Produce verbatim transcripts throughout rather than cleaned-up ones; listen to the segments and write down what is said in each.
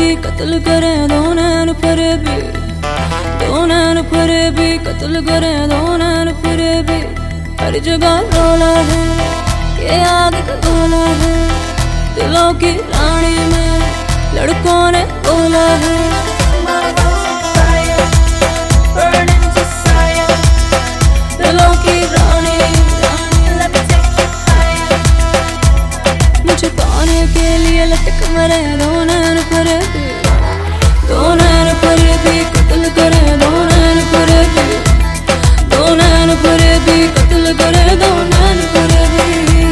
भी कत्ल करे दो नैन फरेबी, दो नैन फरेबी कत्ल करे दो नैन फरेबी। हर जगह रोला है ये आग का गोला है, दिलों की रानी में लड़कों ने बोला है। दिलों की रानी मुझे पाने के लिए लटक मरे दो नैन फरेबी, दो नैन फरेबी कत्ल करे दो नैन फरेबी, दो नैन फरेबी कत्ल करे दो नैन फरेबी।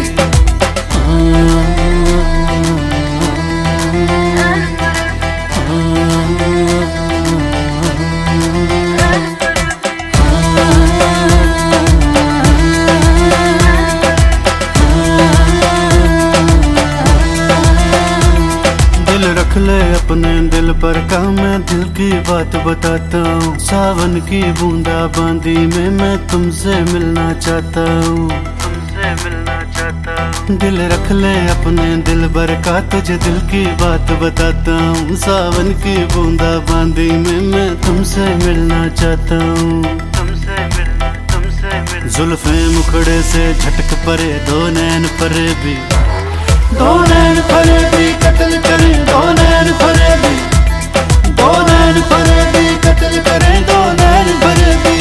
रख ले अपने दिल पर का मैं दिल की बात बताता हूँ। सावन की बूंदा बांदी में मैं तुमसे मिलना चाहता हूँ, तुमसे मिलना चाहता हूँ। दिल रख ले अपने दिल भर का तुझे दिल की बात बताता हूँ। सावन की बूंदा बांदी में मैं तुमसे मिलना चाहता हूँ, तुमसे मिलना तुमसे मिलना। जुल्फे मुखड़े से झटक परे दो नैन फरेबी, दो नैन फरेबी कत्ल करे दो नैन फरेबी, दो नैन फरेबी कत्ल करे दो नैन फरेबी।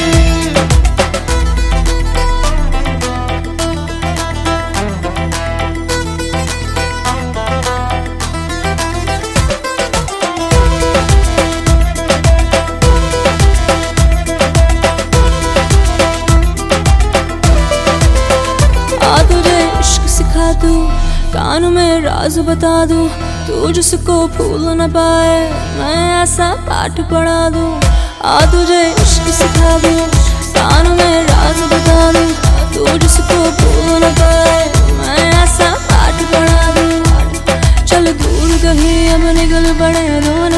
आ तुझे इश्क सिखा दूं, कानों में राज बता दूं, तू जिसको भूल न पाए मैं ऐसा पाठ पढ़ा दूं। आ तुझे इश्क सिखा दूं, कानों में राज बता दूं, तू जिसको भूल न पाए मैं ऐसा पाठ पढ़ा दूं। चल दूर कहीं अब निकल पड़े दो